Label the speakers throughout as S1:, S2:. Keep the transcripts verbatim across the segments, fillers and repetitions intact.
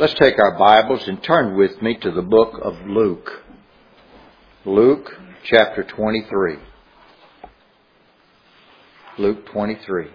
S1: Let's take our Bibles and turn with me to the book of Luke. Luke chapter twenty-three. Luke twenty-three.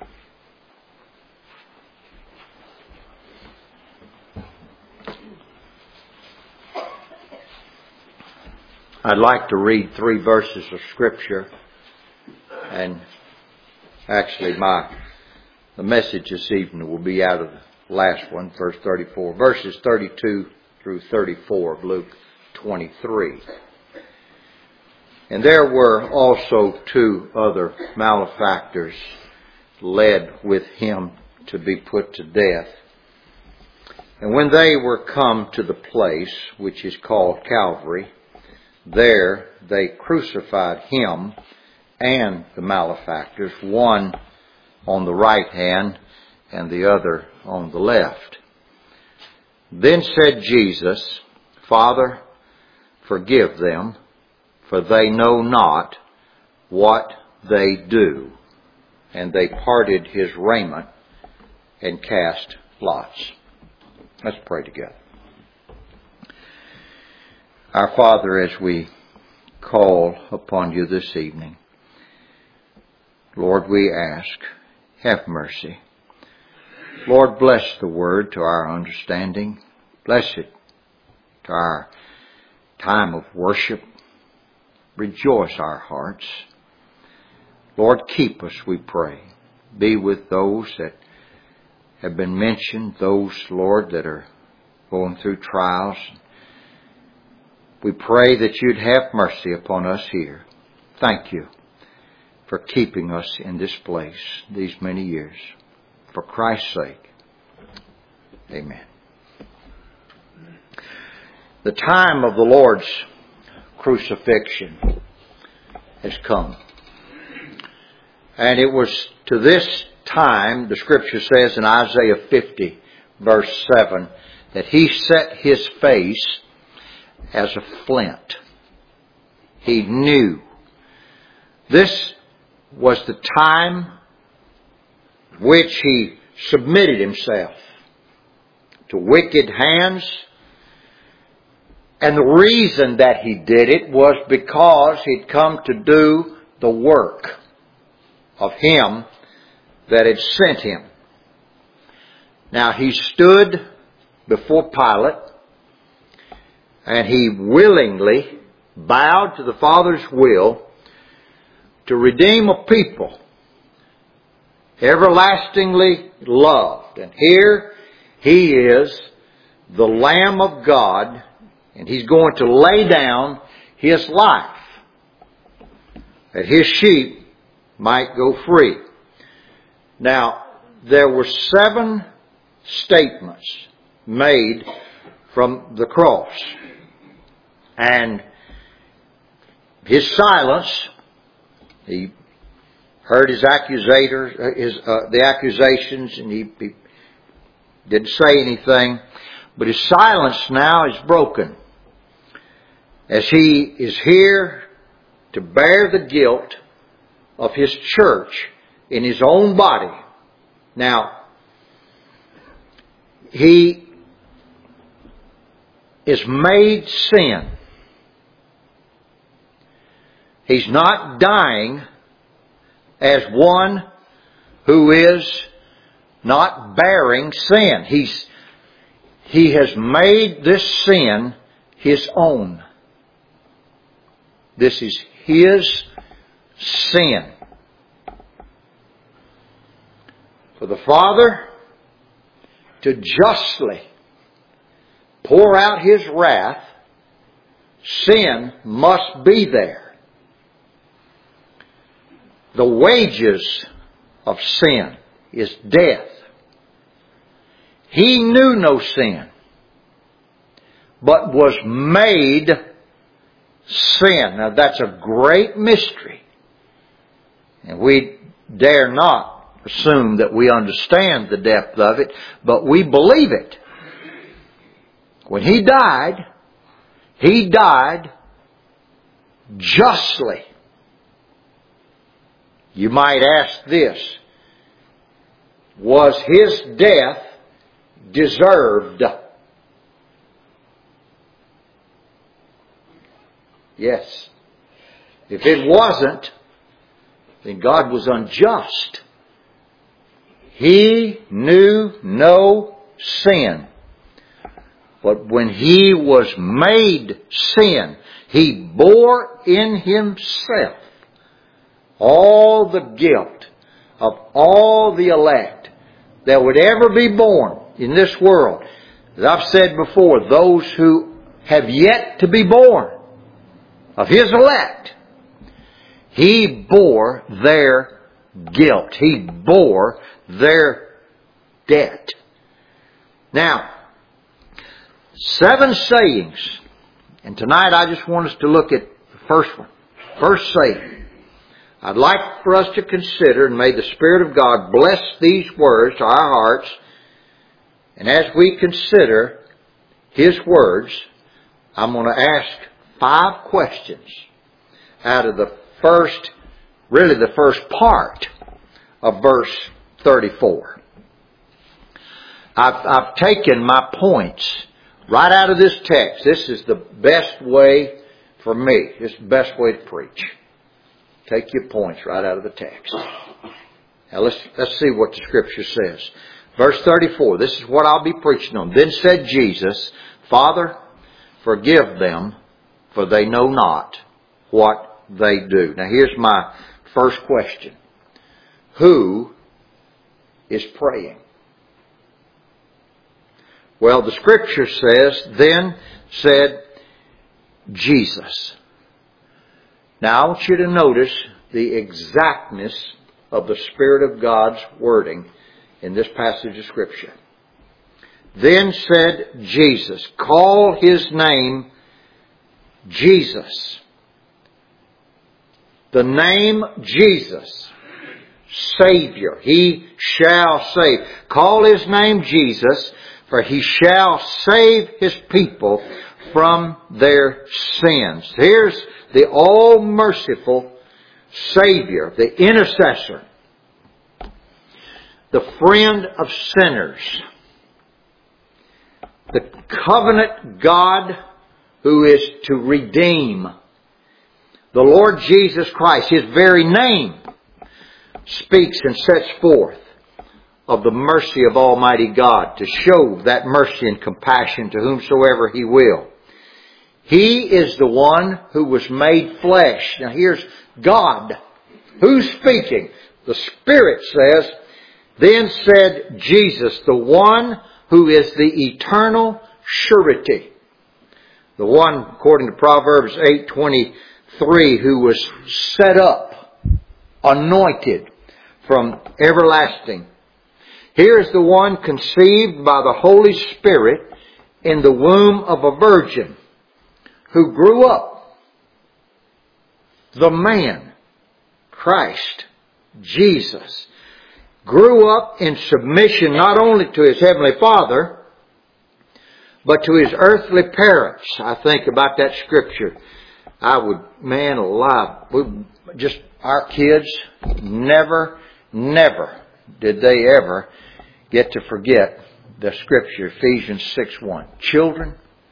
S1: I'd like to read three verses of Scripture, and actually my the message this evening will be out of the last one, verse thirty-four, verses thirty-two through thirty-four of Luke twenty-three. And there were also two other malefactors led with him to be put to death. And when they were come to the place which is called Calvary, there they crucified him and the malefactors, one on the right hand and the other on the left. Then said Jesus, Father, forgive them, for they know not what they do. And they parted his raiment and cast lots. Let's pray together. Our Father, as we call upon you this evening, Lord, we ask, have mercy. Lord, bless the word to our understanding. Bless it to our time of worship. Rejoice our hearts. Lord, keep us, we pray. Be with those that have been mentioned, those, Lord, that are going through trials. We pray that you'd have mercy upon us here. Thank you for keeping us in this place these many years. For Christ's sake. Amen. The time of the Lord's crucifixion has come. And it was to this time, the Scripture says in Isaiah fifty, verse seven, that he set his face as a flint. He knew. This was the time which he submitted himself to wicked hands. And the reason that he did it was because he'd come to do the work of him that had sent him. Now he stood before Pilate, and he willingly bowed to the Father's will to redeem a people everlastingly loved. And here he is, the Lamb of God, and he's going to lay down his life that his sheep might go free. Now, there were seven statements made from the cross. And his silence, he heard his accusator, his uh, the accusations, and he, he didn't say anything. But his silence now is broken, as he is here to bear the guilt of his church in his own body. Now, he is made sin. He's not dying as one who is not bearing sin. He's, he has made this sin his own. This is his sin. For the Father to justly pour out his wrath, sin must be there. The wages of sin is death. He knew no sin, but was made sin. Now that's a great mystery. And we dare not assume that we understand the depth of it, but we believe it. When he died, he died justly. You might ask this: was his death deserved? Yes. If it wasn't, then God was unjust. He knew no sin. But when He was made sin, He bore in Himself all the guilt of all the elect that would ever be born in this world. As I've said before, those who have yet to be born of His elect, He bore their guilt. He bore their debt. Now, seven sayings. And tonight I just want us to look at the first one. First saying. I'd like for us to consider, and may the Spirit of God bless these words to our hearts. And as we consider His words, I'm going to ask five questions out of the first, really the first part of verse thirty-four. I've, I've taken my points right out of this text. This is the best way for me. This is the best way to preach. Take your points right out of the text. Now let's, let's see what the Scripture says. Verse thirty-four, this is what I'll be preaching on. Then said Jesus, Father, forgive them, for they know not what they do. Now here's my first question. Who is praying? Well, the Scripture says, then said Jesus. Now, I want you to notice the exactness of the Spirit of God's wording in this passage of Scripture. Then said Jesus, call His name Jesus. The name Jesus, Savior. He shall save. Call His name Jesus, for He shall save His people from their sins. Here's the all-merciful Savior, the intercessor, the friend of sinners, the covenant God who is to redeem. The Lord Jesus Christ, His very name, speaks and sets forth of the mercy of Almighty God to show that mercy and compassion to whomsoever He will. He is the one who was made flesh. Now here's God. Who's speaking? The Spirit says, then said Jesus, the one who is the eternal surety. The one, according to Proverbs eight twenty-three, who was set up, anointed from everlasting. Here's the one conceived by the Holy Spirit in the womb of a virgin, who grew up, the man, Christ, Jesus, grew up in submission not only to His Heavenly Father, but to His earthly parents. I think about that Scripture. I would, man alive, we just, our kids, never, never did they ever get to forget the Scripture, Ephesians six one. Children,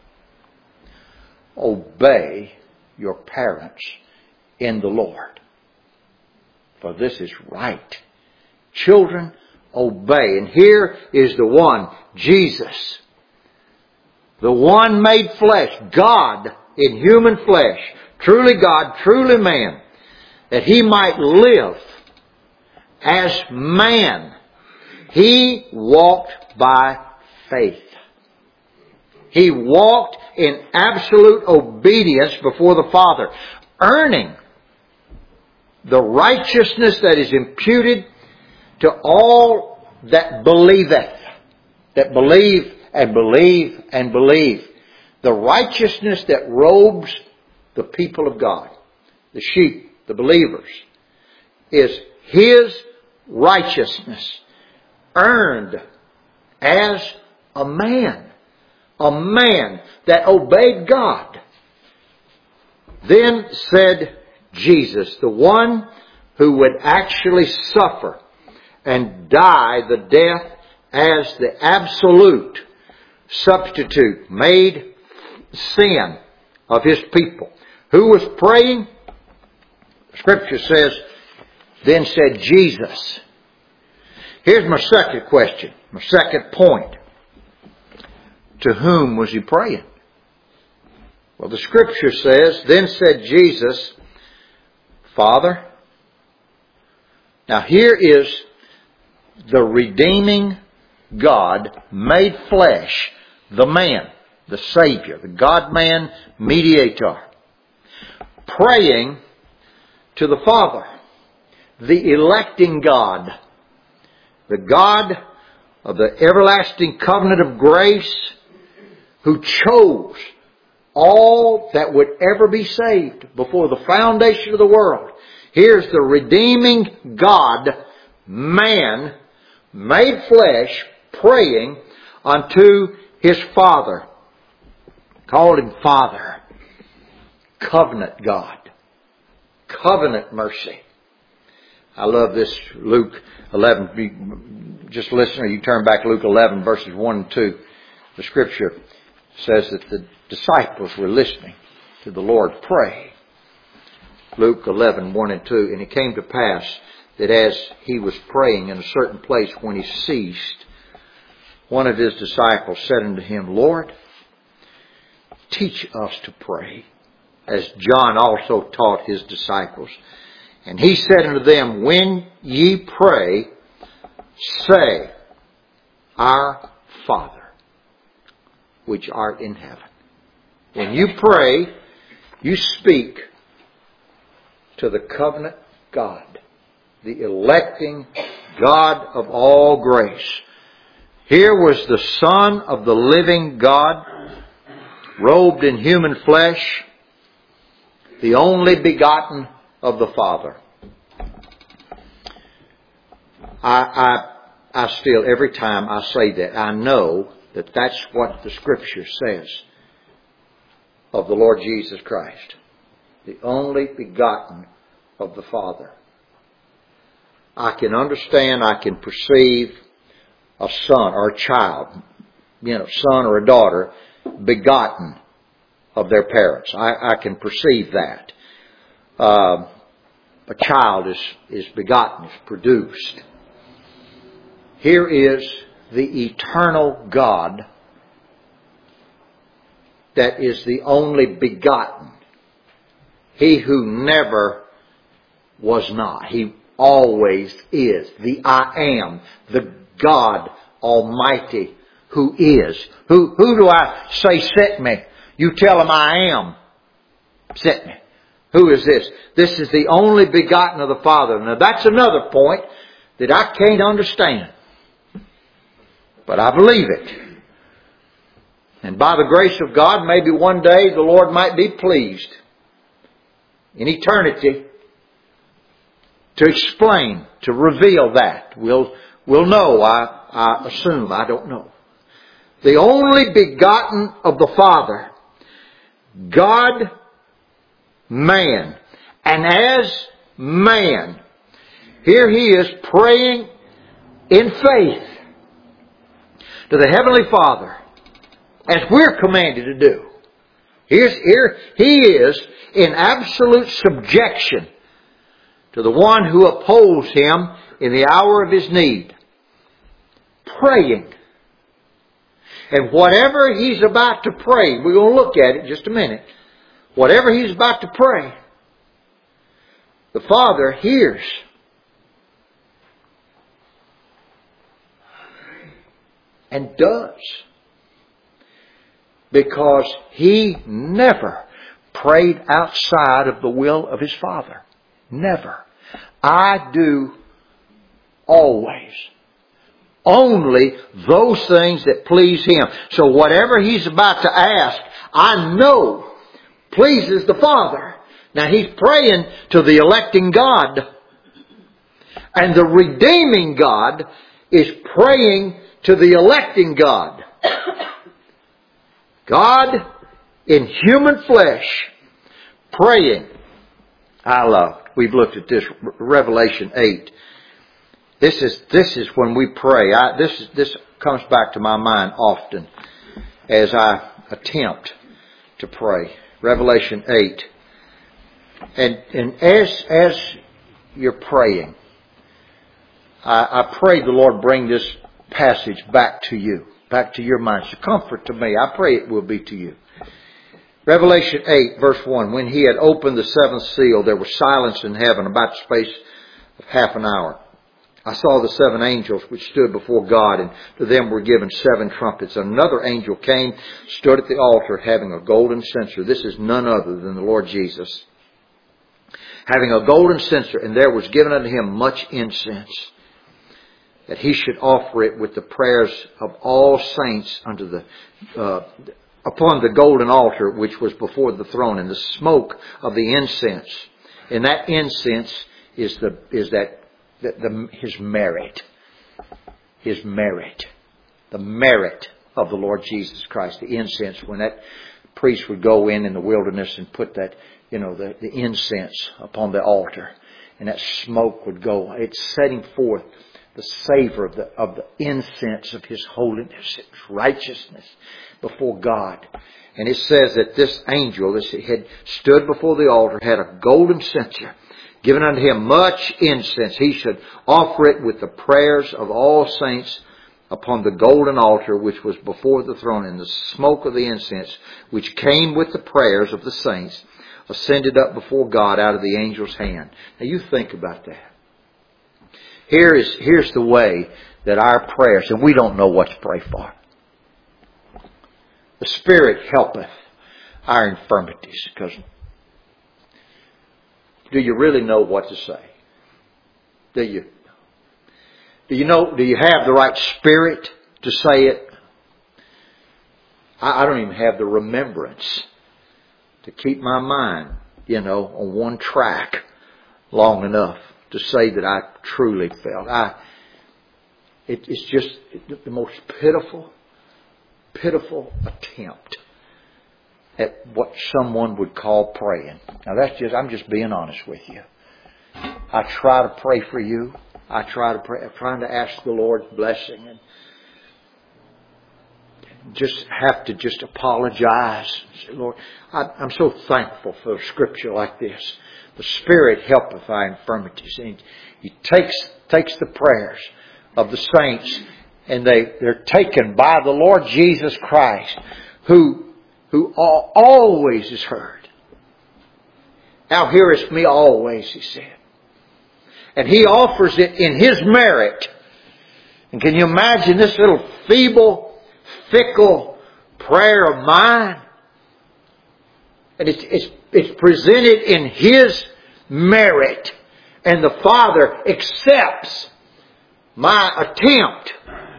S1: obey your parents in the Lord, for this is right. Children, obey. And here is the one, Jesus, the one made flesh, God in human flesh, truly God, truly man, that He might live as man. He walked by faith. He walked in absolute obedience before the Father, earning the righteousness that is imputed to all that believeth, that believe and believe and believe. The righteousness that robes the people of God, the sheep, the believers, is His righteousness earned as a man. A man that obeyed God. Then said Jesus, the one who would actually suffer and die the death as the absolute substitute, made sin of His people, Who was praying? Scripture says, then said Jesus. Here's my second question, my second point. To whom was he praying? Well, the Scripture says, then said Jesus, Father. Now here is the redeeming God made flesh, the man, the Savior, the God-man mediator, praying to the Father, the electing God, the God of the everlasting covenant of grace, who chose all that would ever be saved before the foundation of the world. Here's the redeeming God, man, made flesh, praying unto His Father. Called Him Father. Covenant God. Covenant mercy. I love this, Luke eleven. Just listen, or you turn back to Luke eleven, verses one and two. The Scripture says that the disciples were listening to the Lord pray. Luke eleven, one and two. And it came to pass that as He was praying in a certain place, when He ceased, one of His disciples said unto Him, Lord, teach us to pray, as John also taught his disciples. And He said unto them, when ye pray, say, Our Father, which art in heaven. When you pray, you speak to the covenant God, the electing God of all grace. Here was the Son of the living God, robed in human flesh, the only begotten of the Father. I, I, I still, every time I say that, I know that that's what the Scripture says of the Lord Jesus Christ. The only begotten of the Father. I can understand, I can perceive a son or a child, you know, son or a daughter, begotten of their parents. I, I can perceive that. Uh, a child is, is begotten, is produced. Here is the eternal God that is the only begotten. He who never was not. He always is. The I am. The God Almighty who is. Who, who do I say sent me? You tell him I am. Sent me. Who is this? This is the only begotten of the Father. Now that's another point that I can't understand. But I believe it. And by the grace of God, maybe one day the Lord might be pleased in eternity to explain, to reveal that. We'll, we'll know, I, I assume, I don't know. The only begotten of the Father, God, man. And as man, here He is praying in faith to the Heavenly Father, as we're commanded to do. Here's, here He is in absolute subjection to the one who upholds Him in the hour of His need. Praying. And whatever He's about to pray, we're going to look at it in just a minute. Whatever He's about to pray, the Father hears. And does. Because He never prayed outside of the will of His Father. Never. I do always only those things that please Him. So whatever He's about to ask, I know pleases the Father. Now He's praying to the electing God. And the redeeming God is praying to the electing God. God in human flesh praying. I love. We've looked at this, Revelation eight. This is this is when we pray. I, this is, this comes back to my mind often as I attempt to pray. Revelation eight. And, and as, as you're praying, I, I pray the Lord bring this passage back to you, back to your mind. It's a comfort to me. I pray it will be to you. Revelation eight, verse one. When he had opened the seventh seal, there was silence in heaven about the space of half an hour. I saw the seven angels which stood before God, and to them were given seven trumpets. And another angel came, stood at the altar, having a golden censer. This is none other than the Lord Jesus. Having a golden censer, and there was given unto him much incense, that he should offer it with the prayers of all saints unto the uh, upon the golden altar which was before the throne, and the smoke of the incense. And that incense is the is that the, the his merit, his merit, the merit of the Lord Jesus Christ. The incense, when that priest would go in in the wilderness and put that, you know, the, the incense upon the altar, and that smoke would go. It's setting forth the savor of the of the incense of His holiness, His righteousness before God. And it says that this angel, this had stood before the altar, had a golden censer, given unto him much incense. He should offer it with the prayers of all saints upon the golden altar which was before the throne, and the smoke of the incense which came with the prayers of the saints ascended up before God out of the angel's hand. Now you think about that. Here is, here's the way that our prayers, and we don't know what to pray for. The Spirit helpeth our infirmities. Because do you really know what to say? Do you? Do you know, do you have the right spirit to say it? I, I don't even have the remembrance to keep my mind, you know, on one track long enough to say that I truly felt. I, it, it's just the most pitiful, pitiful attempt at what someone would call praying. Now that's just, I'm just being honest with you. I try to pray for you. I try to pray, I'm trying to ask the Lord's blessing, and just have to just apologize. Say, Lord, I, I'm so thankful for a scripture like this. The Spirit helpeth our infirmities. And He takes takes the prayers of the saints, and they, they're taken by the Lord Jesus Christ, who who always is heard. Thou hearest me always, He said. And He offers it in His merit. And can you imagine this little feeble, fickle prayer of mine? And it's, it's, it's presented in His merit. And the Father accepts my attempt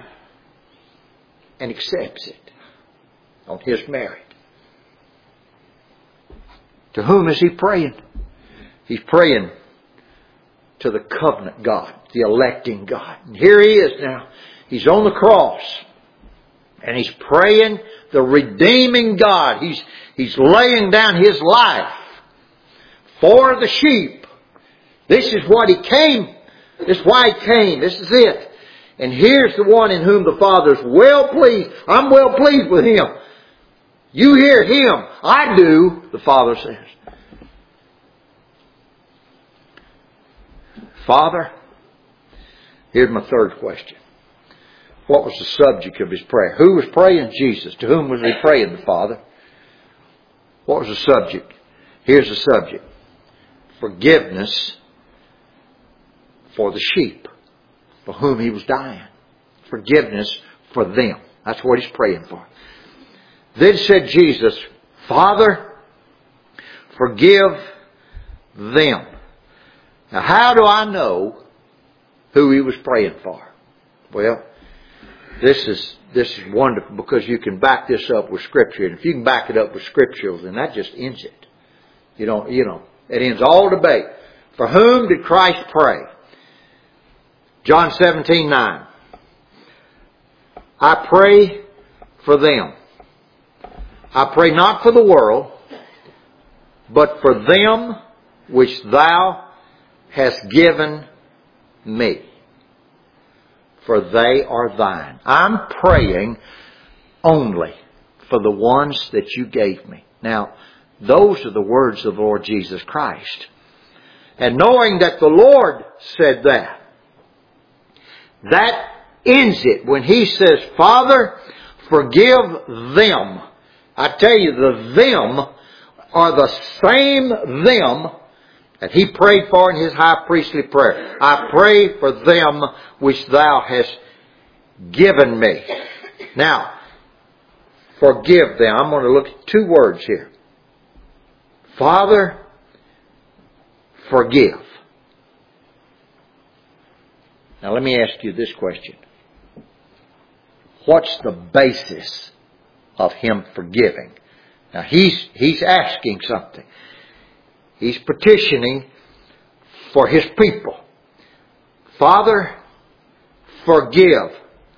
S1: and accepts it on His merit. To whom is He praying? He's praying to the covenant God, the electing God. And here He is now. He's on the cross. And He's praying the redeeming God. He's, he's laying down His life for the sheep. This is what He came. This is why He came. This is it. And here's the one in whom the Father's well pleased. I'm well pleased with Him. You hear Him. I do, the Father says. Father, here's my third question. What was the subject of His prayer? Who was praying? Jesus. To whom was He praying? The Father. What was the subject? Here's the subject. Forgiveness for the sheep for whom He was dying. Forgiveness for them. That's what He's praying for. Then said Jesus, Father, forgive them. Now, how do I know who He was praying for? Well, this is this is wonderful because you can back this up with Scripture. And if you can back it up with Scripture, then that just ends it. You don't, you know, it ends all debate. For whom did Christ pray? John seventeen nine. I pray for them. I pray not for the world, but for them which Thou hast given me, for they are Thine. I'm praying only for the ones that You gave me. Now, Those are the words of the Lord Jesus Christ. And knowing that the Lord said that, that ends it when He says, Father, forgive them. I tell you, the them are the same them that He prayed for in His high priestly prayer. I pray for them which Thou hast given me. Now, forgive them. I'm going to look at two words here. Father, forgive. Now let me ask you this question. What's the basis of Him forgiving? Now he's, he's asking something. He's petitioning for His people. Father, forgive.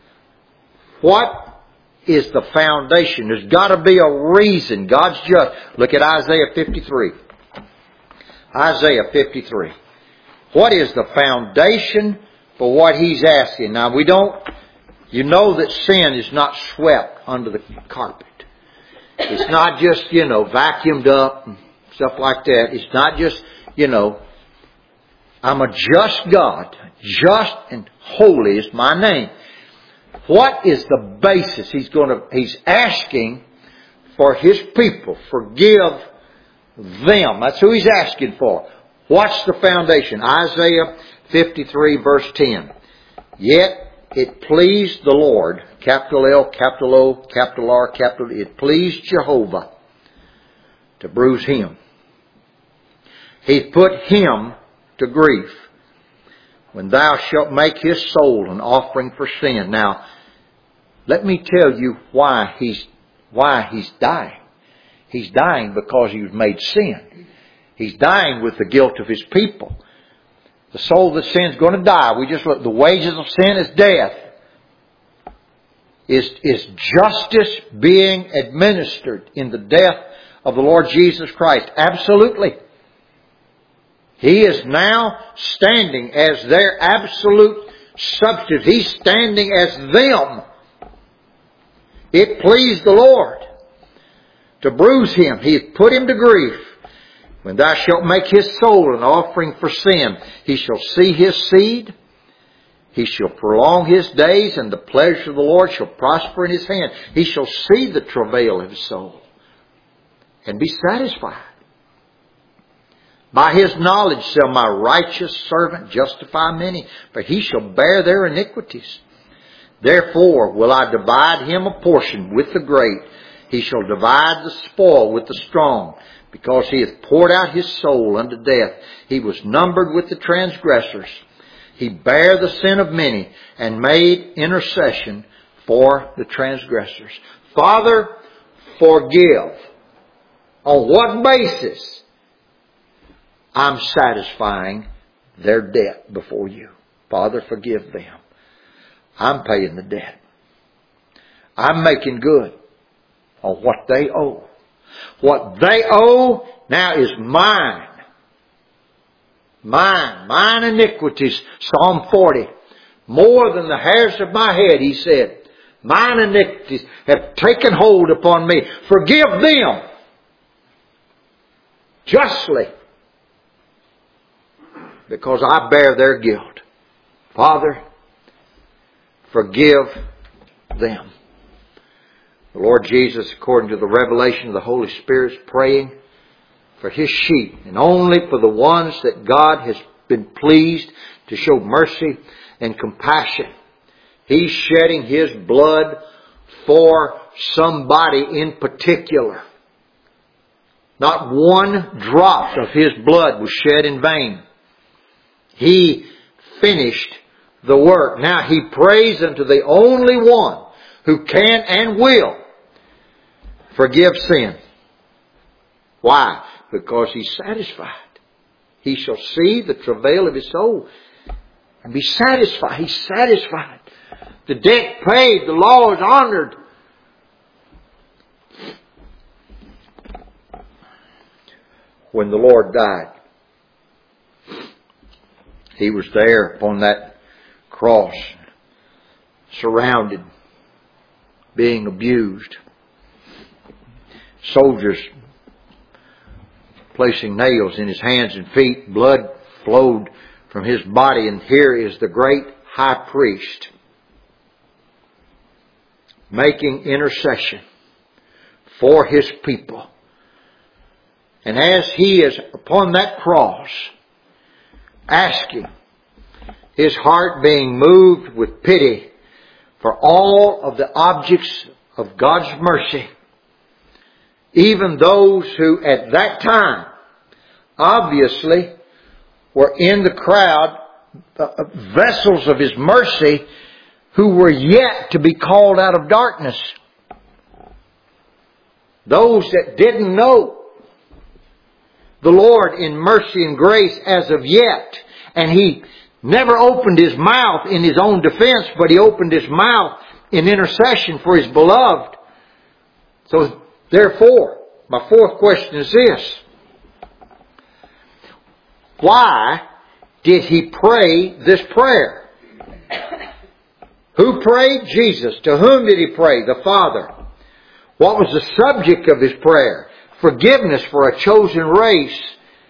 S1: What is the foundation? There's got to be a reason. God's just. Look at Isaiah fifty-three. Isaiah fifty-three. What is the foundation for what He's asking? Now we don't, you know that sin is not swept under the carpet. It's not just, you know, vacuumed up and stuff like that. It's not just, you know, I'm a just God. Just and holy is my name. What is the basis? He's going to, He's asking for His people. Forgive them. That's who He's asking for. What's the foundation? Isaiah fifty-three verse ten. Yet it pleased the Lord, capital L, capital O, capital R, capital E. It pleased Jehovah to bruise Him. He put Him to grief. When Thou shalt make His soul an offering for sin. Now, let me tell you why He's, why He's dying. He's dying because He was made sin. He's dying with the guilt of His people. The soul that sins is going to die. We just look, the wages of sin is death. Is, is justice being administered in the death of the Lord Jesus Christ? Absolutely. He is now standing as their absolute substitute. He's standing as them. It pleased the Lord to bruise Him. He hath put Him to grief. When Thou shalt make His soul an offering for sin, He shall see His seed. He shall prolong His days, and the pleasure of the Lord shall prosper in His hand. He shall see the travail of His soul and be satisfied. By His knowledge shall my righteous servant justify many, for he shall bear their iniquities. Therefore will I divide him a portion with the great. He shall divide the spoil with the strong, because he hath poured out his soul unto death. He was numbered with the transgressors. He bare the sin of many, and made intercession for the transgressors. Father, forgive. On what basis? I'm satisfying their debt before you. Father, forgive them. I'm paying the debt. I'm making good on what they owe. What they owe now is mine. Mine. Mine iniquities. Psalm forty. More than the hairs of my head, He said. Mine iniquities have taken hold upon me. Forgive them. Justly. Because I bear their guilt. Father, forgive them. The Lord Jesus, according to the revelation of the Holy Spirit, is praying for His sheep, and only for the ones that God has been pleased to show mercy and compassion. He's shedding His blood for somebody in particular. Not one drop of His blood was shed in vain. He finished the work. Now He prays unto the only one who can and will forgive sin. Why? Because He's satisfied. He shall see the travail of His soul and be satisfied. He's satisfied. The debt paid, the law is honored. When the Lord died, He was there upon that cross, surrounded, being abused. Soldiers placing nails in his hands and feet. Blood flowed from his body. And here is the great high priest making intercession for his people. And as he is upon that cross, asking, his heart being moved with pity for all of the objects of God's mercy, even those who at that time obviously were in the crowd, uh, vessels of His mercy, who were yet to be called out of darkness. Those that didn't know the Lord in mercy and grace as of yet. And He never opened His mouth in His own defense, but He opened His mouth in intercession for His beloved. So therefore, my fourth question is this. Why did He pray this prayer? Who prayed? Jesus. To whom did He pray? The Father. What was the subject of His prayer? Forgiveness for a chosen race.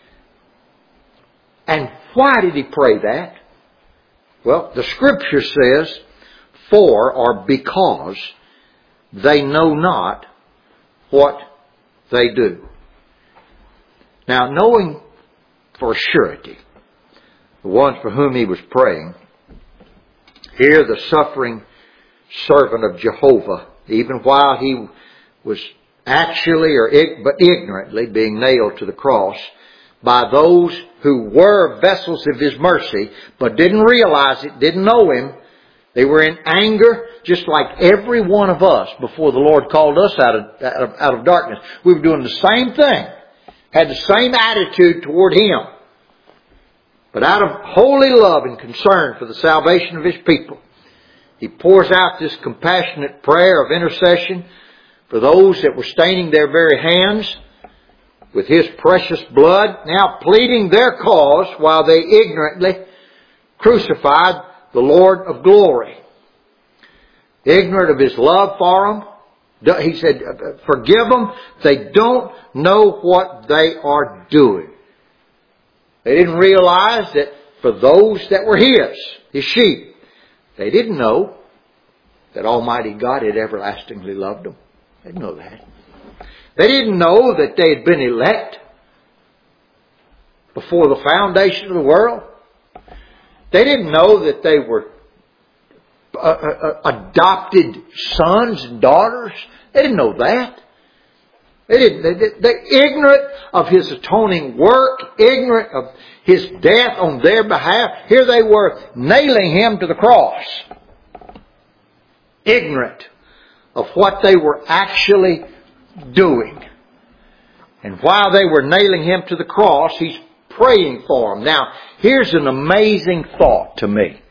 S1: And why did He pray that? Well, the Scripture says, for or because they know not what they do. Now, knowing for surety the ones for whom He was praying, here the suffering servant of Jehovah, even while he was actually or but ignorantly being nailed to the cross by those who were vessels of His mercy, but didn't realize it, didn't know Him. They were in anger, just like every one of us before the Lord called us out of, out of, out of darkness. We were doing the same thing, had the same attitude toward Him. But out of holy love and concern for the salvation of His people, He pours out this compassionate prayer of intercession for those that were staining their very hands with His precious blood, now pleading their cause while they ignorantly crucified the Lord of glory. Ignorant of His love for them, He said, forgive them. They don't know what they are doing. They didn't realize that for those that were His, His sheep, they didn't know that Almighty God had everlastingly loved them. They didn't know that. They didn't know that they had been elect before the foundation of the world. They didn't know that they were uh, uh, adopted sons and daughters. They didn't know that. They didn't. They, they're ignorant of His atoning work, ignorant of His death on their behalf. Here they were nailing Him to the cross, ignorant of what they were actually doing. And while they were nailing Him to the cross, He's praying for them. Now, here's an amazing thought to me.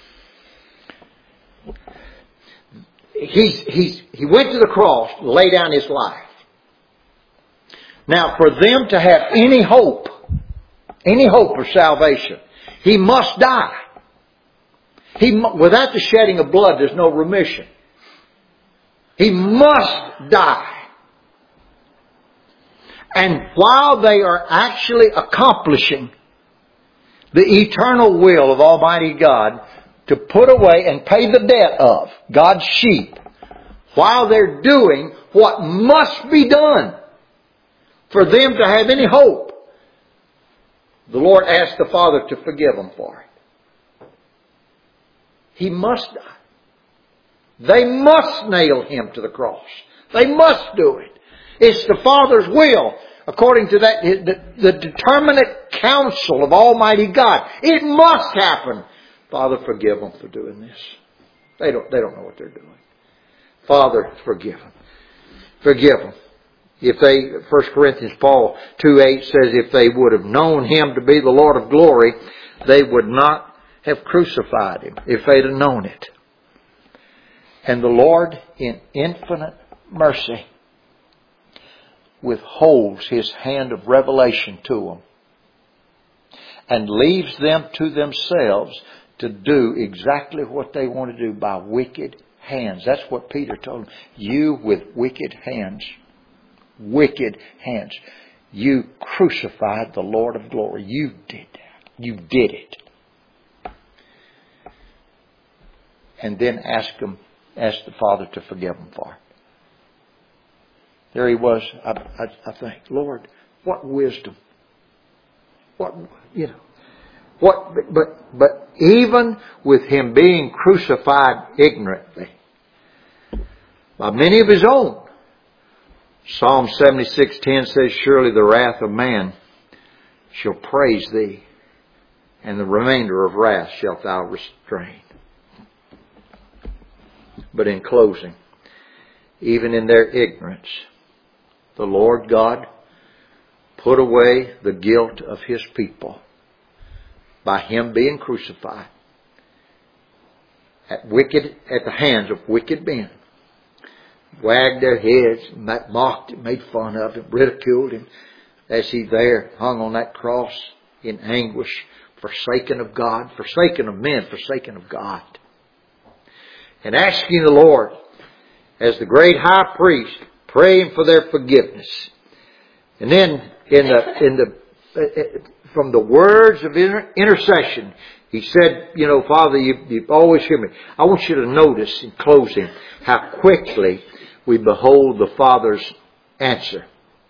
S1: He's, he's, he went to the cross to lay down His life. Now, for them to have any hope, any hope of salvation, He must die. He, without the shedding of blood, there's no remission. He must die. And while they are actually accomplishing the eternal will of Almighty God to put away and pay the debt of God's sheep, while they're doing what must be done for them to have any hope, the Lord asked the Father to forgive them for it. He must die. They must nail Him to the cross. They must do it. It's the Father's will, according to that the, the determinate counsel of Almighty God. It must happen. Father, forgive them for doing this. They don't, they don't know what they're doing. Father, forgive them. Forgive them. If they, First Corinthians Paul two eight says, if they would have known Him to be the Lord of glory, they would not have crucified Him if they'd have known it. And the Lord, in infinite mercy, withholds His hand of revelation to them and leaves them to themselves to do exactly what they want to do by wicked hands. That's what Peter told them. You with wicked hands. Wicked hands. You crucified the Lord of glory. You did that. You did it. And then ask him, ask the Father to forgive him for it. There he was. I, I, I think, Lord, what wisdom. What, you know, what, but, but even with him being crucified ignorantly by many of his own, Psalm seventy-six ten says, surely the wrath of man shall praise thee, and the remainder of wrath shalt thou restrain. But in closing, even in their ignorance, the Lord God put away the guilt of His people by Him being crucified at wicked, at the hands of wicked men. Wagged their heads, mocked him, made fun of him, ridiculed him as he there hung on that cross in anguish, forsaken of God, forsaken of men, forsaken of God. And asking the Lord, as the great high priest, praying for their forgiveness. And then in the, in the, from the words of intercession, he said, you know, Father, you, you always hear me. I want you to notice in closing how quickly we behold the Father's answer.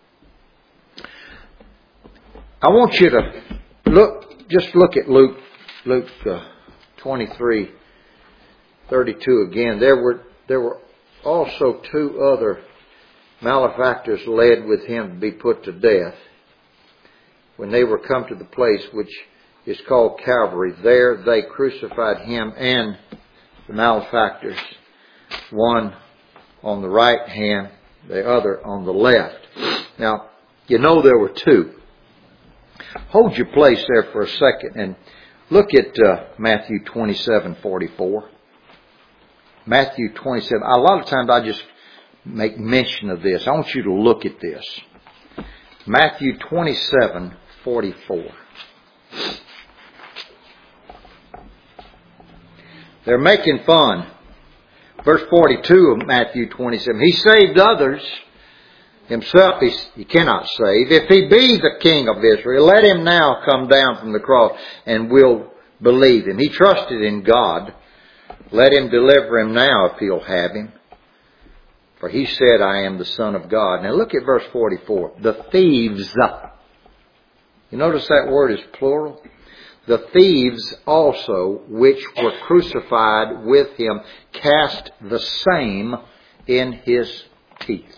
S1: I want you to look, just look at Luke, Luke uh, twenty-three, thirty-two again. There were, there were also two other malefactors led with him to be put to death. When they were come to the place which is called Calvary, there they crucified him and the malefactors, one on the right hand, the other on the left. Now, you know there were two. Hold your place there for a second and look at uh, Matthew twenty-seven forty-four. Matthew twenty-seven. A lot of times I just make mention of this. I want you to look at this. Matthew twenty-seven forty-four. They're making fun. Verse forty-two of Matthew twenty-seven. He saved others. Himself he, he cannot save. If he be the King of Israel, let him now come down from the cross and we'll believe him. He trusted in God. Let him deliver him now if he'll have him. For he said, I am the Son of God. Now look at verse forty-four. The thieves. You notice that word is plural? The thieves also, which were crucified with him, cast the same in his teeth.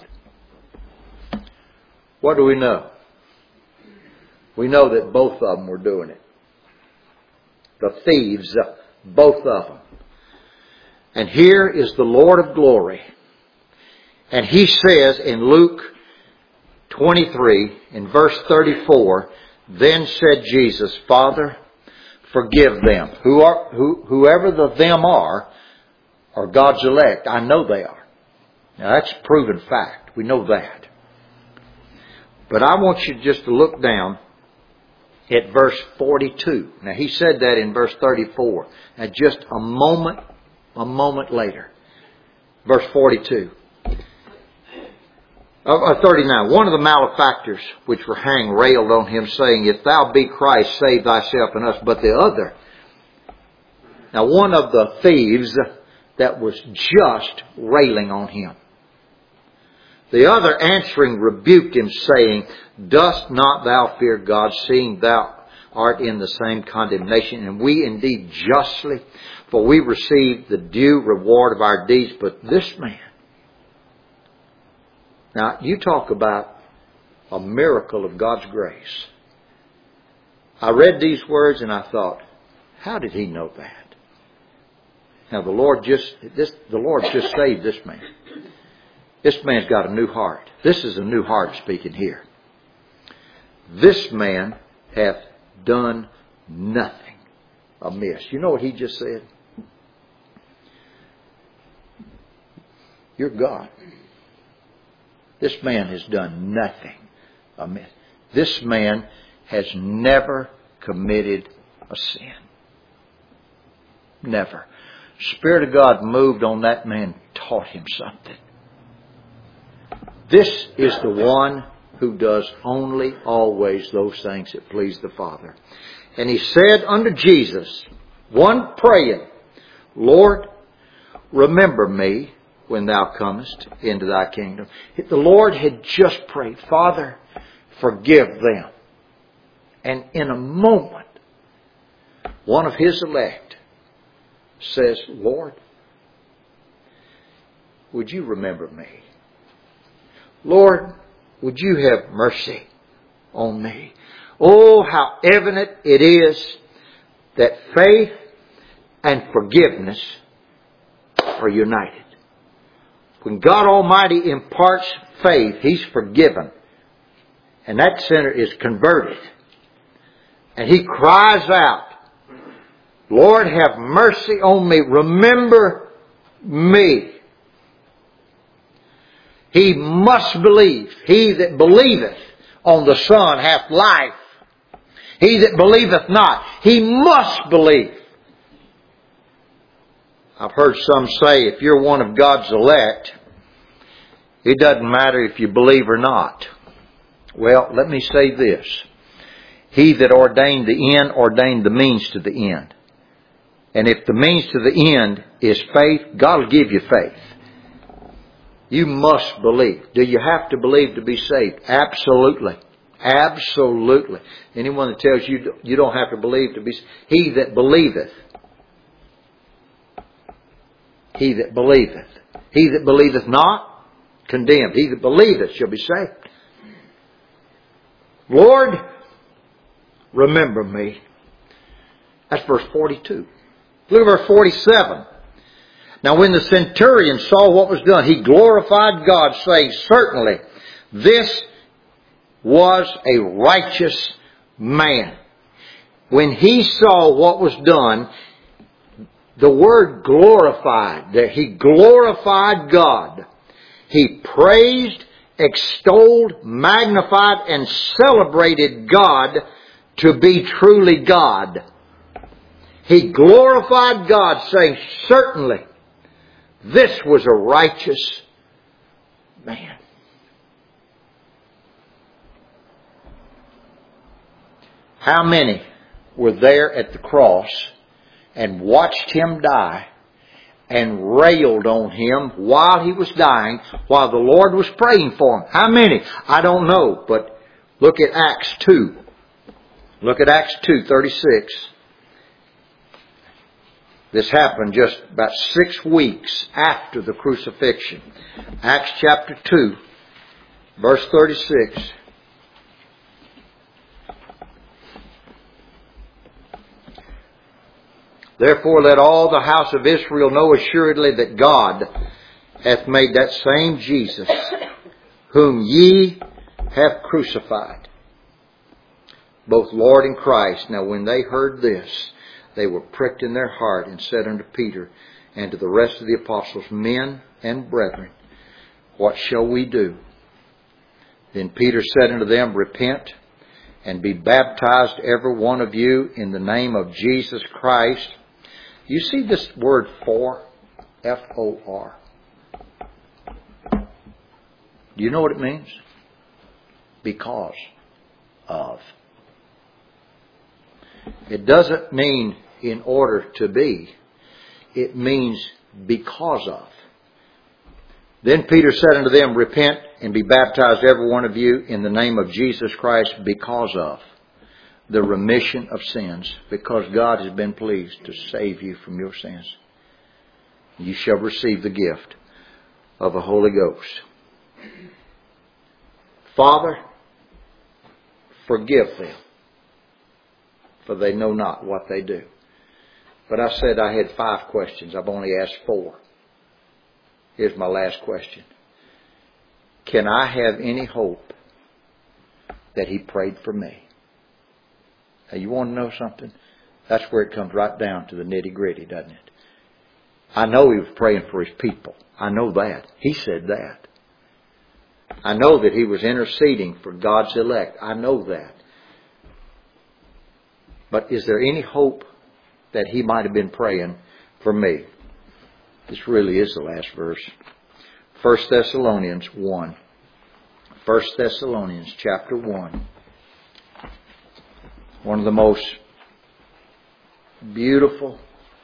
S1: What do we know? We know that both of them were doing it. The thieves, both of them. And here is the Lord of glory. And He says in Luke twenty-three, in verse thirty-four, then said Jesus, Father, forgive them. Who are, who, whoever the them are, are God's elect. I know they are. Now that's a proven fact. We know that. But I want you just to look down at verse forty-two. Now He said that in verse thirty-four. Now just a moment, a moment later. Verse forty-two. Uh, thirty-nine. One of the malefactors which were hanged railed on him, saying, If thou be Christ, save thyself and us. But the other, now one of the thieves that was just railing on him, the other answering rebuked him, saying, Dost not thou fear God, seeing thou art in the same condemnation, and we indeed justly, for we receive the due reward of our deeds, but this man. Now, you talk about a miracle of God's grace. I read these words and I thought, how did he know that? Now, the Lord just, this, the Lord just saved this man. This man's got a new heart. This is a new heart speaking here. This man hath done nothing amiss. You know what he just said? You're God. This man has done nothing amiss. This man has never committed a sin. Never. Spirit of God moved on that man, taught him something. This is the one who does only always those things that please the Father. And he said unto Jesus, one praying, Lord, remember me when thou comest into thy kingdom. The Lord had just prayed, Father, forgive them. And in a moment, one of his elect says, Lord, would you remember me? Lord, would you have mercy on me? Oh, how evident it is that faith and forgiveness are united. When God Almighty imparts faith, He's forgiven. And that sinner is converted. And he cries out, Lord, have mercy on me. Remember me. He must believe. He that believeth on the Son hath life. He that believeth not, he must believe. I've heard some say, if you're one of God's elect, it doesn't matter if you believe or not. Well, let me say this. He that ordained the end, ordained the means to the end. And if the means to the end is faith, God will give you faith. You must believe. Do you have to believe to be saved? Absolutely. Absolutely. Anyone that tells you you don't have to believe to be saved. He that believeth. He that believeth. He that believeth not, condemned. He that believeth shall be saved. Lord, remember me. That's verse forty-two. Look at verse forty-seven. Now when the centurion saw what was done, he glorified God, saying, certainly this was a righteous man. When he saw what was done, the word glorified, that he glorified God. He praised, extolled, magnified, and celebrated God to be truly God. He glorified God, saying, certainly this was a righteous man. How many were there at the cross and watched Him die and railed on Him while He was dying, while the Lord was praying for Him? How many? I don't know, but look at Acts two. Look at Acts two thirty-six. This happened just about six weeks after the crucifixion. Acts chapter two, verse thirty-six. Therefore let all the house of Israel know assuredly that God hath made that same Jesus, whom ye have crucified, both Lord and Christ. Now when they heard this, they were pricked in their heart and said unto Peter and to the rest of the apostles, men and brethren, what shall we do? Then Peter said unto them, repent and be baptized every one of you in the name of Jesus Christ. You see this word for? F O R. Do you know what it means? Because of. It doesn't mean in order to be. It means because of. Then Peter said unto them, repent and be baptized every one of you in the name of Jesus Christ because of the remission of sins, because God has been pleased to save you from your sins. You shall receive the gift of the Holy Ghost. Father, forgive them, for they know not what they do. But I said I had five questions. I've only asked four. Here's my last question. Can I have any hope that He prayed for me? Now, you want to know something? That's where it comes right down to the nitty-gritty, doesn't it? I know He was praying for His people. I know that. He said that. I know that He was interceding for God's elect. I know that. But is there any hope that He might have been praying for me? This really is the last verse. First Thessalonians one. First Thessalonians chapter one. One of the most beautiful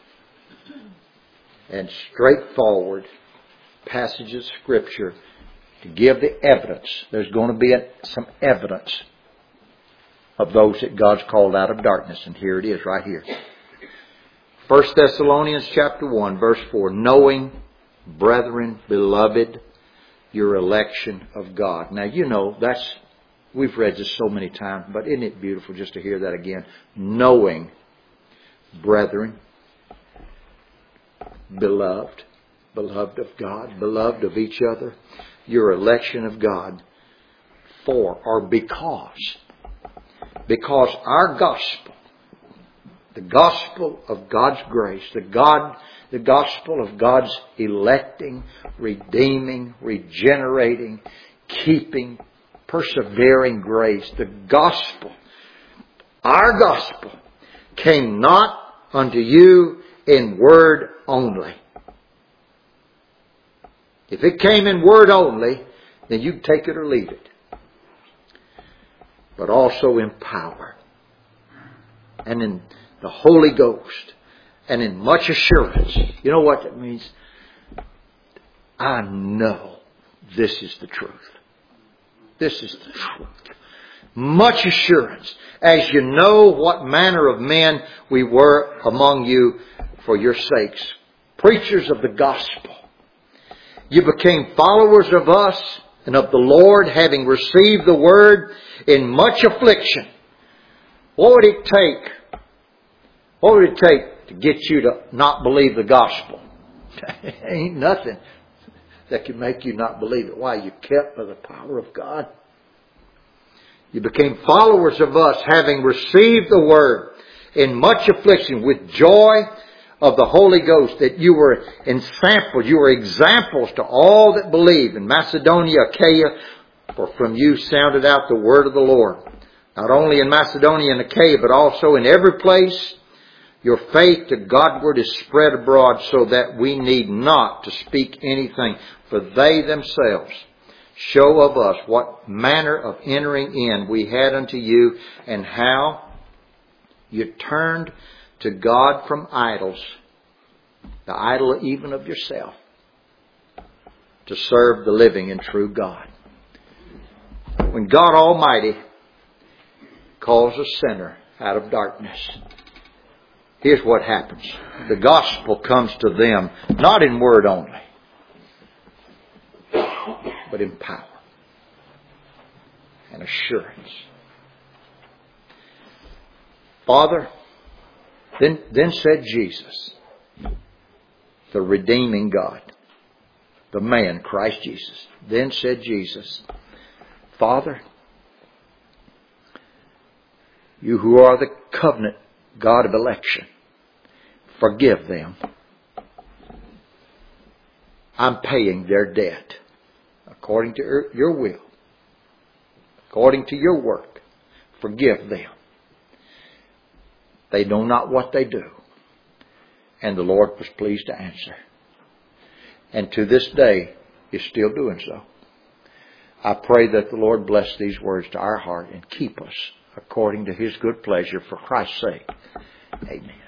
S1: and straightforward passages of Scripture to give the evidence. There's going to be a, some evidence of those that God's called out of darkness. And here it is right here. First Thessalonians chapter one verse four. Knowing, brethren, beloved, your election of God. Now you know that's, we've read this so many times, but isn't it beautiful just to hear that again? Knowing, brethren, beloved, beloved of God, beloved of each other, your election of God, for or because, because our gospel, the gospel of God's grace, the God, the gospel of God's electing, redeeming, regenerating, keeping, persevering grace, the gospel, our gospel, came not unto you in word only. If it came in word only, then you take it or leave it. But also in power, and in the Holy Ghost, and in much assurance. You know what that means? I know this is the truth. This is the truth. Much assurance, as you know what manner of men we were among you for your sakes, preachers of the gospel. You became followers of us and of the Lord, having received the word in much affliction. What would it take? What would it take to get you to not believe the gospel? Ain't nothing that can make you not believe it. Why? You kept by the power of God. You became followers of us, having received the word in much affliction with joy of the Holy Ghost, that you were ensamples, you were examples to all that believe. In Macedonia, Achaia, for from you sounded out the word of the Lord. Not only in Macedonia and Achaia, but also in every place, your faith to Godward is spread abroad, so that we need not to speak anything, for they themselves show of us what manner of entering in we had unto you, and how you turned to God from idols, the idol even of yourself, to serve the living and true God. When God Almighty calls a sinner out of darkness, here's what happens. The gospel comes to them, not in word only, but in power and assurance. Father, then, then said Jesus, the redeeming God, the man, Christ Jesus. Then said Jesus, Father, you who are the covenant God of election, forgive them. I'm paying their debt according to your will, according to your work. Forgive them. They know not what they do. And the Lord was pleased to answer. And to this day is still doing so. I pray that the Lord bless these words to our heart and keep us according to His good pleasure for Christ's sake. Amen.